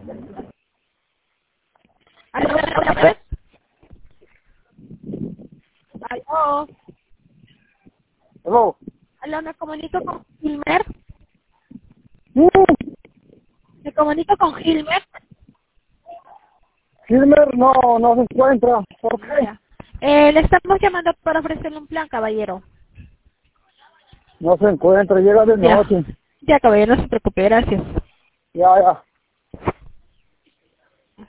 ¿Aló? ¿Aló? Hello. ¿Aló? ¿Me comunico con Gilmer? Sí, ¿Me comunico con Gilmer? Gilmer no se encuentra. ¿Por qué? Ya. Le estamos llamando para ofrecerle un plan, caballero. No se encuentra, llega de Ya. noche. Ya, caballero, no se preocupe, gracias. Ya.